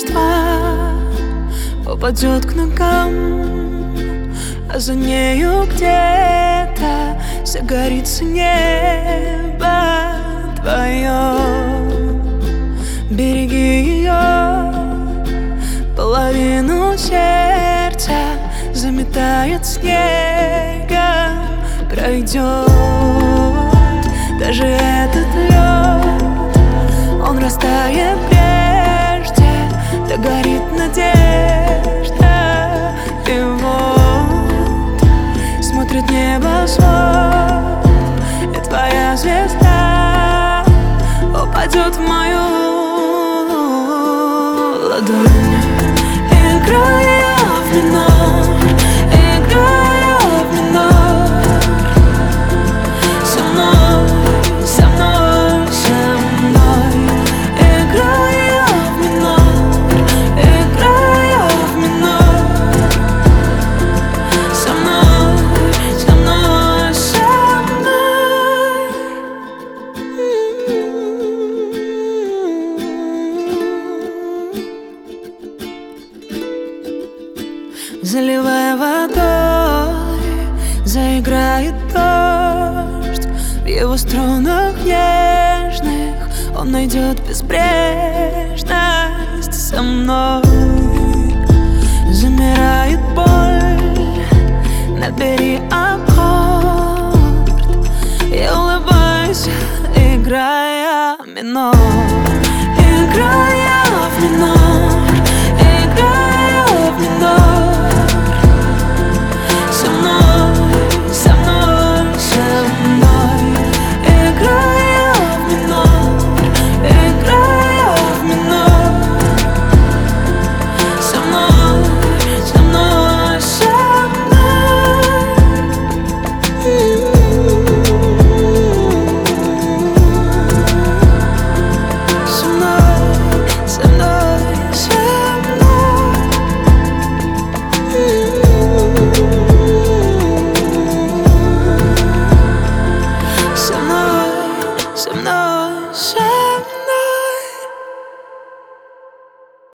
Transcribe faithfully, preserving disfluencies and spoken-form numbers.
листва упадет к ногам, а за нею где-то загорится небо твое. Береги ее, половину сердца заметает снегом. Пройдет даже этот лед, он растает прежде, догорит надежда. И вот смотрит небосвод, и твоя звезда упадет в мою ладонь. Играя в минор, играя в минор, со мной, со мной, со мной. Играя в минор, играя в минор, со мной, со мной, со мной. Заливая водой, заиграет дождь. В его струнах нежных он найдет безбрежность со мной.